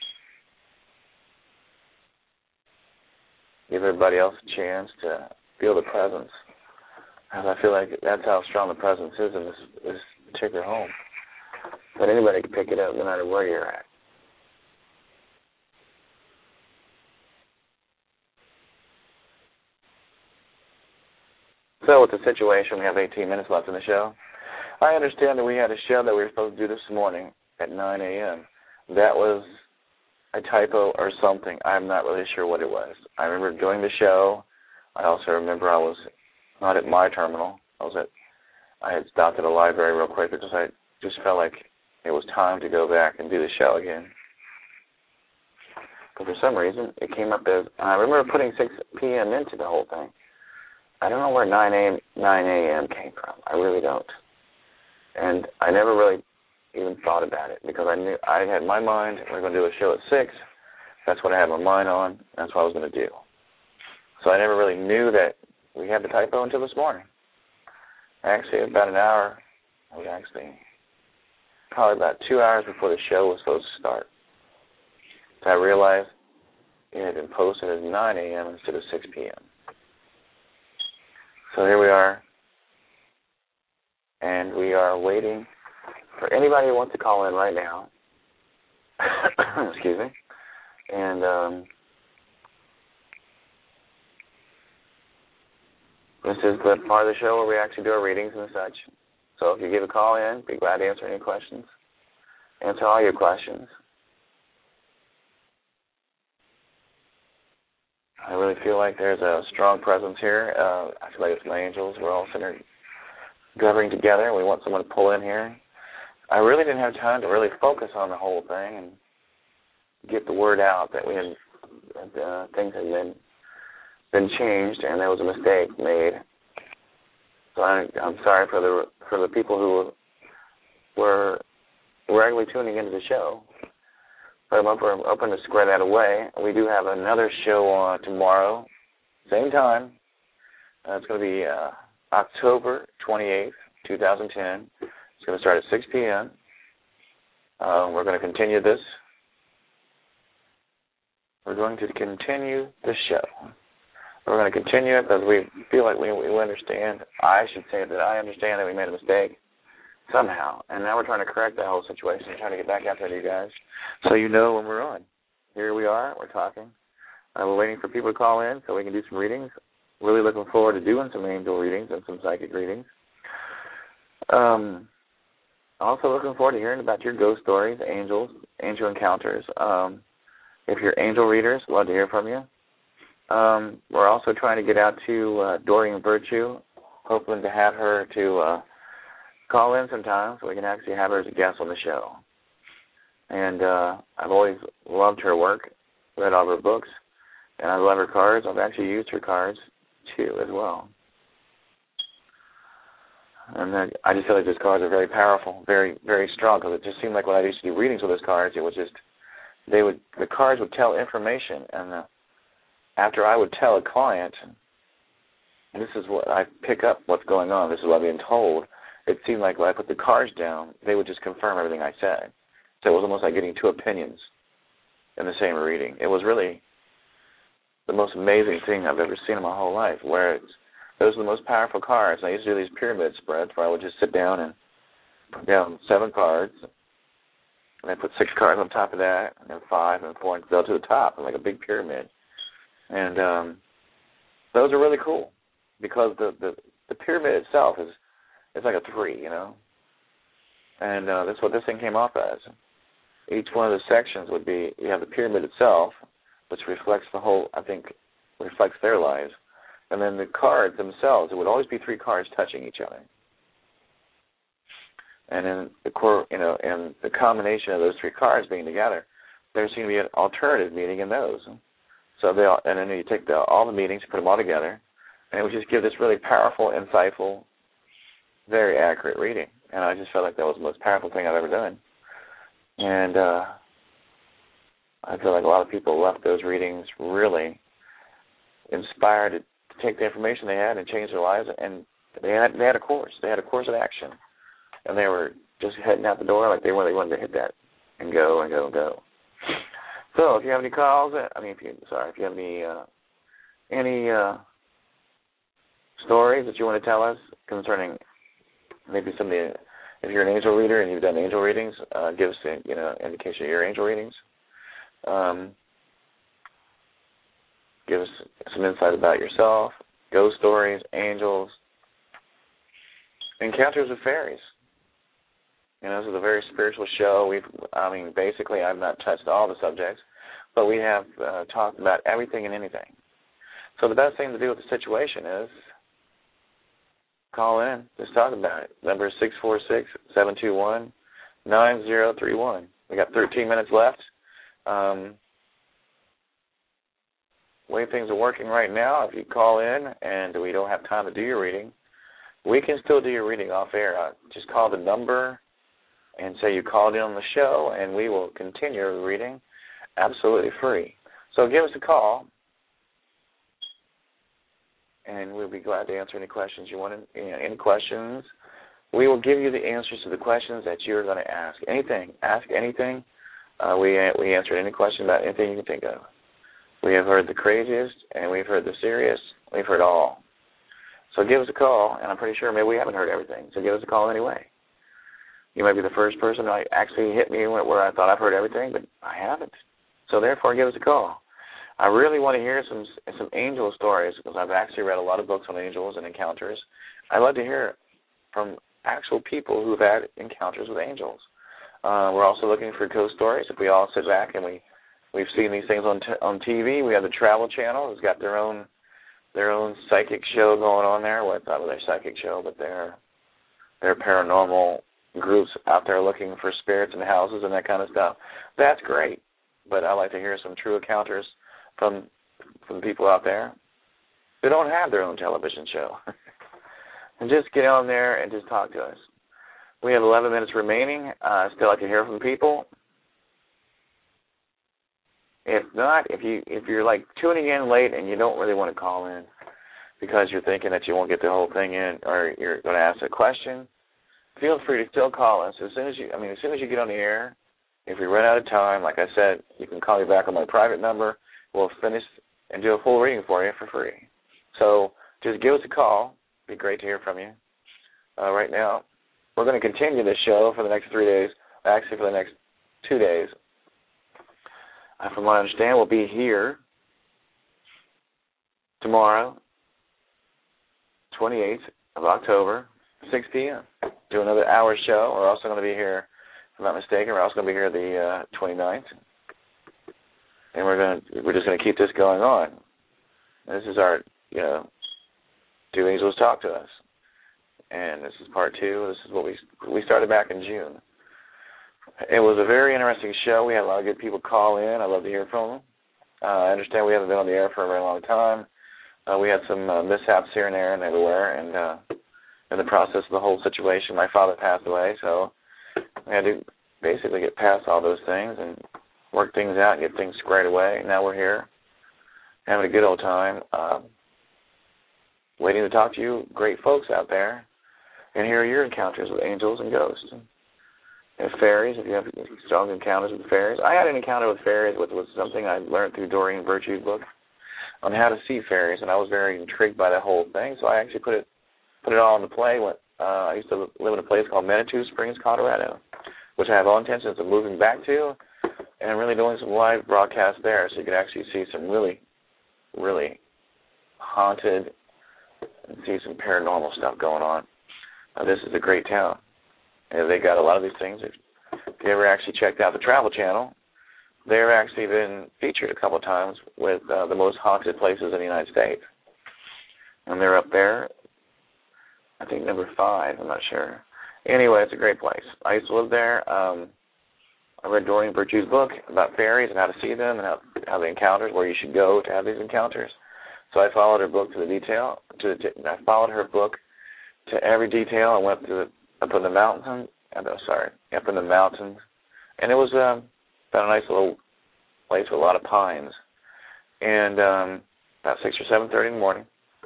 give everybody else a chance to feel the presence. And I feel like that's how strong the presence is in this, this particular home. But anybody can pick it up no matter where you're at. So with the situation, we have eighteen minutes left in the show. I understand that we had a show that we were supposed to do this morning at nine a.m. That was a typo or something. I'm not really sure what it was. I remember doing the show. I also remember I was not at my terminal. I was at, I had stopped at a library real quick because I just felt like it was time to go back and do the show again. But for some reason, it came up as, I remember putting six p.m. into the whole thing. I don't know where nine a.m. came from. I really don't. And I never really even thought about it because I knew I had my mind, we we're going to do a show at six. That's what I had my mind on. That's what I was going to do. So I never really knew that we had the typo until this morning. Actually, about an hour, it was actually probably about two hours before the show was supposed to start. So I realized it had been posted as nine a.m. instead of six p.m. So here we are, and we are waiting for anybody who wants to call in right now. Excuse me. And um, this is the part of the show where we actually do our readings and such. So if you give a call in, be glad to answer any questions. Answer all your questions. I really feel like there's a strong presence here. Uh, I feel like it's my angels. We're all sitting gathering together. We want someone to pull in here. I really didn't have time to really focus on the whole thing and get the word out that we had that, uh, things had been been changed and there was a mistake made. So I, I'm sorry for the for the people who were regularly tuning into the show. But I'm open to square that away. We do have another show on tomorrow, same time. Uh, it's going to be uh, October twenty-eighth, twenty ten. It's going to start at six p.m. Uh, we're going to continue this. We're going to continue the show. We're going to continue it because we feel like we, we understand. I should say that I understand that we made a mistake somehow. And now we're trying to correct that whole situation and trying to get back out there to you guys so you know when we're on. Here we are. We're talking. Uh, we're waiting for people to call in so we can do some readings. Really looking forward to doing some angel readings and some psychic readings. Um, also looking forward to hearing about your ghost stories, angels, angel encounters. Um, if you're angel readers, love to hear from you. Um, we're also trying to get out to uh, Doreen Virtue, hoping to have her to uh, call in sometime so we can actually have her as a guest on the show. And uh, I've always loved her work, read all of her books, and I love her cards. I've actually used her cards, too, as well. And then I just feel like those cards are very powerful, very, very strong, because it just seemed like when I used to do readings with those cards, it was just, they would, the cards would tell information, and the, after I would tell a client, and this is what I pick up what's going on, this is what I'm being told, it seemed like when I put the cards down, they would just confirm everything I said. So it was almost like getting two opinions in the same reading. It was really the most amazing thing I've ever seen in my whole life, where it's, those are the most powerful cards. And I used to do these pyramid spreads where I would just sit down and put down seven cards, and I put six cards on top of that, and then five and four, and go to the top, like a big pyramid. And um, those are really cool because the, the, the pyramid itself is it's like a three, you know. And uh, that's what this thing came off as. Each one of the sections would be, you have the pyramid itself, which reflects the whole, I think, reflects their lives. And then the cards themselves, it would always be three cards touching each other. And then the core, you know, and the combination of those three cards being together, there seemed to be an alternative meaning in those. So they all, and then you take the, all the meanings, put them all together, and it would just give this really powerful, insightful, very accurate reading. And I just felt like that was the most powerful thing I've ever done. And uh, I feel like a lot of people left those readings really inspired to take the information they had and change their lives. And they had they had a course. They had a course of action. And they were just heading out the door like they really wanted to hit that and go and go and go. So if you have any calls, I mean, if you sorry, if you have any uh, any uh, stories that you want to tell us concerning maybe some of the, if you're an angel reader and you've done angel readings, uh, give us a, you know, indication of your angel readings. Um, give us some insight about yourself, ghost stories, angels, encounters with fairies. You know, this is a very spiritual show. We've, I mean, basically, I've not touched all the subjects, but we have uh, talked about everything and anything. So the best thing to do with the situation is call in. Just talk about it. Number is six four six, seven two one, nine zero three one. We got thirteen minutes left. Um, the way things are working right now, if you call in and we don't have time to do your reading, we can still do your reading off air. Uh, just call the number and say you called in on the show, and we will continue the reading absolutely free. So give us a call, and we'll be glad to answer any questions you want. You know, any questions, we will give you the answers to the questions that you're going to ask. Anything, ask anything. Uh, we we answer any question about anything you can think of. We have heard the craziest, and we've heard the serious. We've heard all. So give us a call, and I'm pretty sure maybe we haven't heard everything. So give us a call anyway. You might be the first person that actually hit me where I thought I've heard everything, but I haven't. So therefore, give us a call. I really want to hear some some angel stories because I've actually read a lot of books on angels and encounters. I'd love to hear from actual people who've had encounters with angels. Uh, we're also looking for ghost stories. If we all sit back and we we've seen these things on t- on T V, we have the Travel Channel who's got their own their own psychic show going on there. Well, it's not really their psychic show, but their their paranormal groups out there looking for spirits in houses and that kind of stuff. That's great, but I like to hear some true encounters from from people out there who don't have their own television show. And just get on there and just talk to us. We have eleven minutes remaining. I uh, still like to hear from people. If not, if you if you're like tuning in late and you don't really want to call in because you're thinking that you won't get the whole thing in, or you're going to ask a question, feel free to still call us as soon as you. I mean, as soon as you get on the air. If we run out of time, like I said, you can call me back on my private number. We'll finish and do a full reading for you for free. So just give us a call. It'd be great to hear from you. Uh, right now, we're going to continue this show for the next three days. Actually, for the next two days. Uh, from what I understand, we'll be here tomorrow, twenty-eighth of October, six p.m. Do another hour show. We're also going to be here, if I'm not mistaken, we're also going to be here the uh, twenty-ninth. And we're going to, we're just going to keep this going on. And this is our, you know, Do Angels Talk to Us. And this is part two. This is what we we started back in June. It was a very interesting show. We had a lot of good people call in. I love to hear from them. Uh, I understand we haven't been on the air for a very long time. Uh, we had some uh, mishaps here and there and everywhere. And uh, in the process of the whole situation, my father passed away. So we had to basically get past all those things and work things out and get things squared away. Now we're here having a good old time, uh, waiting to talk to you great folks out there and hear your encounters with angels and ghosts. And fairies, if you have strong encounters with fairies. I had an encounter with fairies, which was something I learned through Doreen Virtue's book on how to see fairies, and I was very intrigued by that whole thing, so I actually put it put it all into play uh, I used to live in a place called Manitou Springs, Colorado, which I have all intentions of moving back to and really doing some live broadcasts there so you can actually see some really, really haunted and see some paranormal stuff going on. Uh, this is a great town. And they got a lot of these things. If, if you ever actually checked out the Travel Channel, they've actually been featured a couple of times with uh, the most haunted places in the United States. And they're up there, I think number five, I'm not sure. Anyway, it's a great place. I used to live there. Um, I read Doreen Virtue's book about fairies and how to see them and how, how the encounters, where you should go to have these encounters. So I followed her book to the detail. To the, I followed her book to every detail. I went to the, up in the mountains. I'm sorry, up in the mountains, and it was um, about a nice little place with a lot of pines. And um, about six or seven thirty in the morning,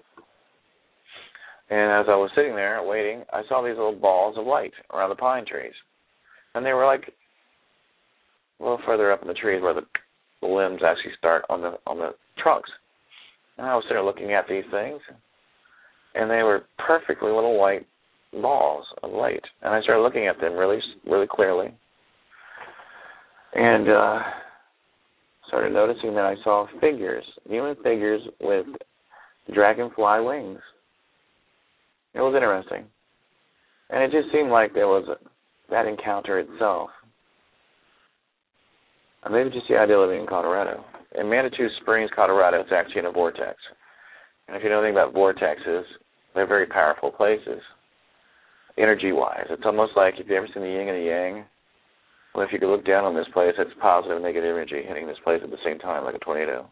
and as I was sitting there waiting, I saw these little balls of light around the pine trees, and they were like a little further up in the trees where the, the limbs actually start on the on the trunks. And I was sitting there looking at these things, and they were perfectly little white balls of light. And I started looking at them really, really clearly, and uh, started noticing that I saw figures, human figures with dragonfly wings. It was interesting, and it just seemed like there was a, that encounter itself. And maybe just the idea of living in Colorado. In Manitou Springs, Colorado, it's actually in a vortex. And if you know anything about vortexes, they're very powerful places, energy-wise. It's almost like, if you've ever seen the yin and the yang, well, if you could look down on this place, it's positive and negative energy hitting this place at the same time, like a tornado.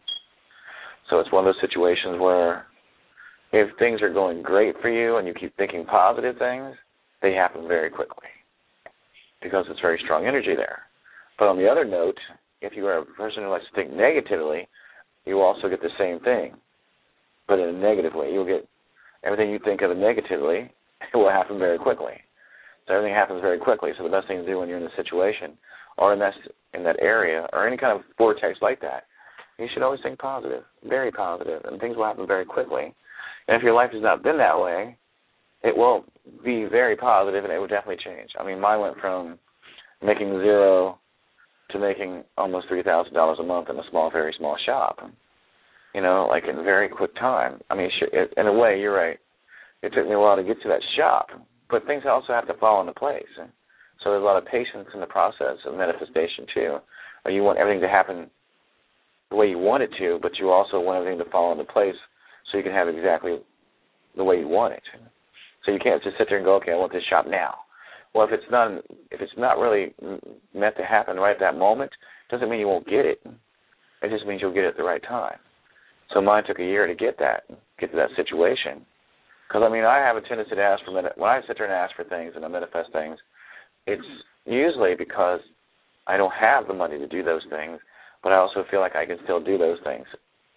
So it's one of those situations where if things are going great for you and you keep thinking positive things, they happen very quickly because it's very strong energy there. But on the other note, if you are a person who likes to think negatively, you also get the same thing, but in a negative way. You'll get everything you think of negatively, it will happen very quickly. So everything happens very quickly. So the best thing to do when you're in a situation or in that, in that area or any kind of vortex like that, you should always think positive, very positive, and things will happen very quickly. And if your life has not been that way, it will be very positive, and it will definitely change. I mean, mine went from making zero to making almost three thousand dollars a month in a small, very small shop, you know, like in a very quick time. I mean, in a way, you're right. It took me a while to get to that shop, but things also have to fall into place. So there's a lot of patience in the process of manifestation, too. Or you want everything to happen the way you want it to, but you also want everything to fall into place so you can have exactly the way you want it. So you can't just sit there and go, okay, I want this shop now. Well, if it's not if it's not really meant to happen right at that moment, it doesn't mean you won't get it. It just means you'll get it at the right time. So mine took a year to get that, get to that situation. Because, I mean, I have a tendency to ask for, when I sit there and ask for things and I manifest things, it's usually because I don't have the money to do those things, but I also feel like I can still do those things.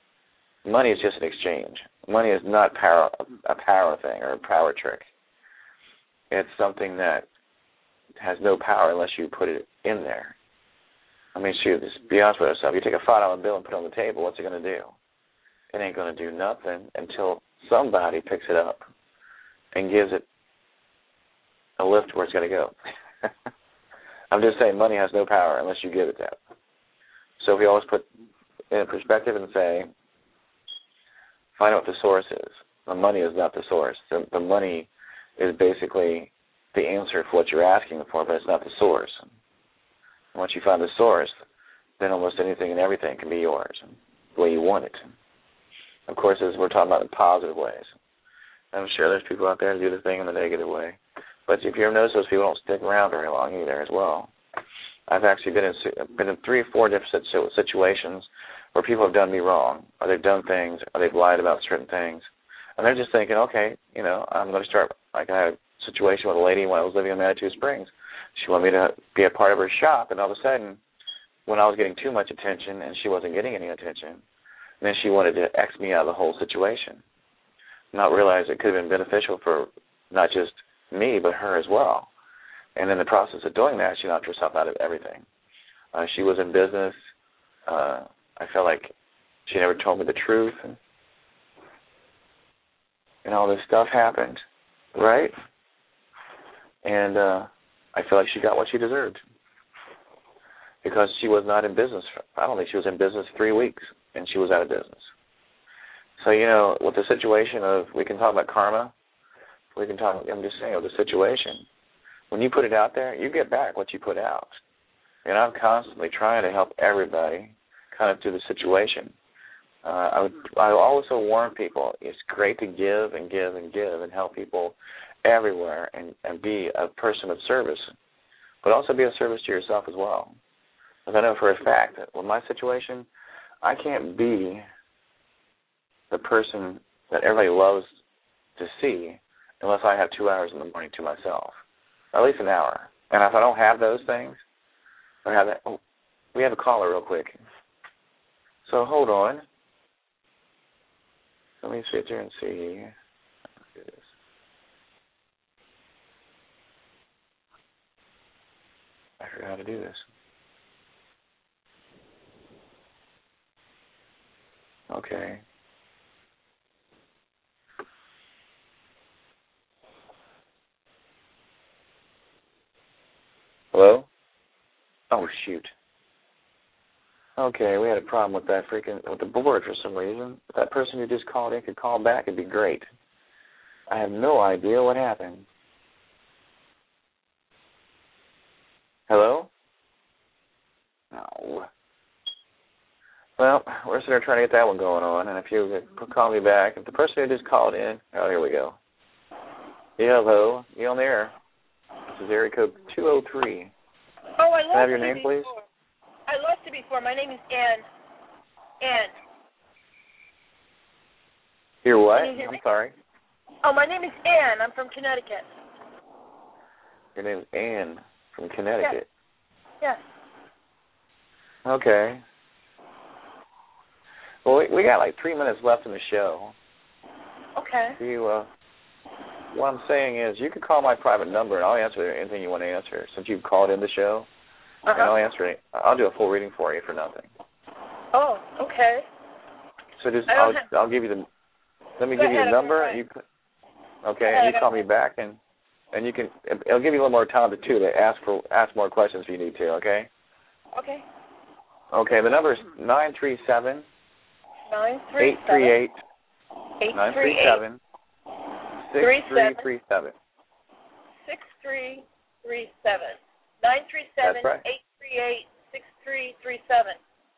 Money is just an exchange. Money is not power, a power thing or a power trick. It's something that has no power unless you put it in there. I mean, shoot, just be honest with yourself. You take a five dollar bill and put it on the table, what's it going to do? It ain't going to do nothing until somebody picks it up and gives it a lift where it's going to go. I'm just saying money has no power unless you give it that. So if we always put in perspective and say, find out what the source is. The money is not the source. The, the money is basically the answer for what you're asking for, but it's not the source. Once you find the source, then almost anything and everything can be yours, the way you want it. Of course, as we're talking about in positive ways. I'm sure there's people out there who do the thing in the negative way. But if you ever notice, those people don't stick around very long either as well. I've actually been in, been in three or four different situations where people have done me wrong, or they've done things, or they've lied about certain things. And they're just thinking, okay, you know, I'm going to start, like I had a situation with a lady when I was living in Manitou Springs. She wanted me to be a part of her shop, and all of a sudden, when I was getting too much attention and she wasn't getting any attention, then she wanted to X me out of the whole situation, not realize it could have been beneficial for not just me, but her as well. And in the process of doing that, she knocked herself out of everything. Uh, she was in business. Uh, I felt like she never told me the truth. And, and all this stuff happened, right? And uh, I feel like she got what she deserved because she was not in business. I don't think she was in business three weeks, and she was out of business. So, you know, with the situation of, we can talk about karma, we can talk, I'm just saying, of the situation. When you put it out there, you get back what you put out. And I'm constantly trying to help everybody kind of through the situation. Uh, I would, I also warn people, it's great to give and give and give and help people everywhere and, and be a person of service, but also be of service to yourself as well. Because I know for a fact that with my situation, I can't be the person that everybody loves to see unless I have two hours in the morning to myself, at least an hour. And if I don't have those things, I have that. Oh, we have a caller real quick. So hold on. Let me sit here and see. Let's do this. I forgot how to do this. Okay. Hello? Oh, shoot. Okay, we had a problem with that freaking, with the board for some reason. If that person who just called in could call back, it'd be great. I have no idea what happened. Hello? No. Well, we're sitting there trying to get that one going on, and if you could call me back, if the person who just called in, oh, here we go. Yeah, hello, you on the air? This is area code two oh three. Oh, I lost Can I have your you name, before. please? I lost you before. My name is Ann. Ann. You're what? Can you hear I'm me? sorry. Oh, my name is Ann. I'm from Connecticut. Your name is Ann from Connecticut. Yes. yes. Okay. Well, we, we got like three minutes left in the show. Okay. You, uh, what I'm saying is you can call my private number, and I'll answer anything you want to answer since you've called in the show. Uh-huh. And I'll answer it. I'll do a full reading for you for nothing. Oh, okay. So just I I'll don't have... I'll give you the let me Go give you ahead, the number. I'm You okay? Go And ahead, you call me back, and and you can it'll give you a little more time to too to ask for ask more questions if you need to. Okay. Okay. Okay. The number is nine three seven Nine three eight three eight eight nine three three seven six three three seven six three three seven nine three seven eight three eight six three three seven.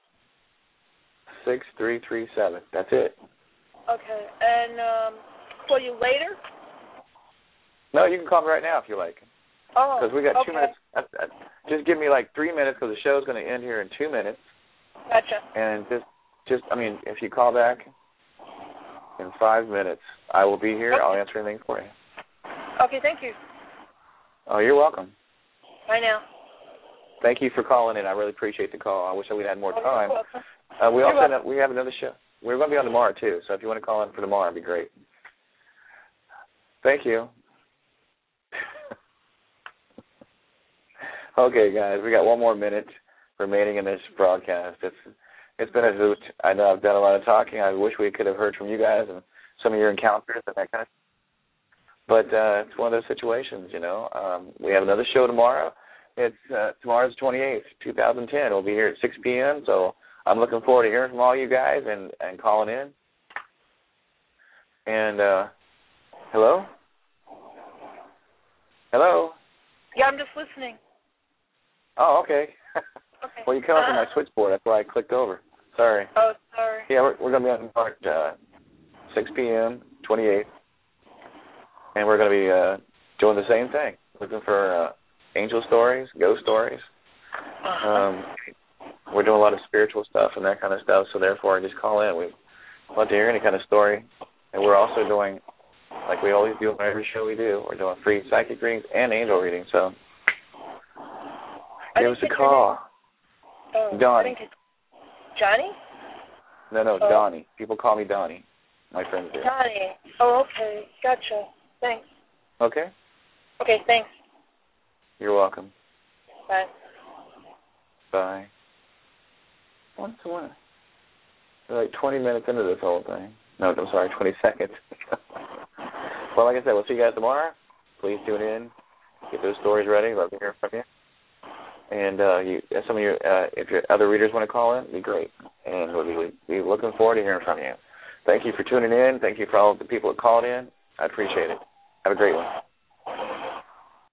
Six three three seven. That's it. Okay. And um, call you later? No, you can call me right now if you like. Oh. Because we got okay. two minutes. Uh, uh, just give me like three minutes because the show's going to end here in two minutes. Gotcha. And just, just, I mean, if you call back in five minutes, I will be here. Okay. I'll answer anything for you. Okay. Thank you. Oh, you're welcome. Bye now. Thank you for calling in. I really appreciate the call. I wish we had more Oh, time. you're welcome. Uh, we You're also welcome. have, we have another show. We're going to be on tomorrow too. So if you want to call in for tomorrow, it'd be great. Thank you. Okay, guys, we got one more minute remaining in this broadcast. It's it's been a hoot. I know I've done a lot of talking. I wish we could have heard from you guys and some of your encounters and that kind of stuff. But uh, it's one of those situations, you know. Um, we have another show tomorrow. It's uh, tomorrow's twenty-eighth, two thousand ten. We'll be here at six p.m., so I'm looking forward to hearing from all you guys and, and calling in. And, uh, hello? Hello? Yeah, I'm just listening. Oh, okay. Okay. Well, you come up on my switchboard. That's why I clicked over. Sorry. Oh, sorry. Yeah, we're, we're going to be on at uh, six p.m., twenty-eighth. And we're going to be uh, doing the same thing, looking for uh, angel stories, ghost stories. Uh-huh. Um, we're doing a lot of spiritual stuff and that kind of stuff, so therefore just call in. We'd love to hear any kind of story. And we're also doing, like we always do on every show we do, we're doing free psychic readings and angel readings. So give us a call. Oh, Donnie. Johnny? No, no, oh. Donnie. People call me Donnie. My friends do. Donnie. Oh, okay. Gotcha. Thanks. Okay. Okay, thanks. You're welcome. Bye. Bye. What's the one? We're like twenty minutes into this whole thing. No, I'm sorry, twenty seconds. Well, like I said, we'll see you guys tomorrow. Please tune in. Get those stories ready. Love to hear from you. And uh, you, some of your, uh, if your other readers want to call in, it'd be great. And we'll be, be looking forward to hearing from you. Thank you for tuning in. Thank you for all the people that called in. I appreciate it. Have a great one.